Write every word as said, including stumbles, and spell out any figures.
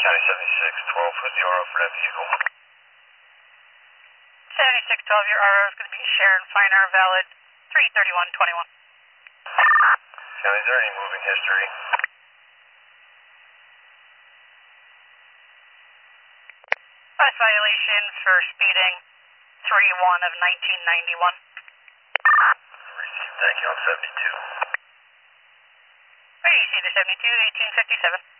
County seventy-six twelve, who's the R O for that vehicle? seventy-six twelve, your R O is going to be Sharon Finer, valid three thirty-one twenty-one. County, is there any moving history? Bus violation for speeding three one of nineteen ninety-one. Received, thank you, on seventy-two. Where do you see the seventy-two, eighteen fifty-seven?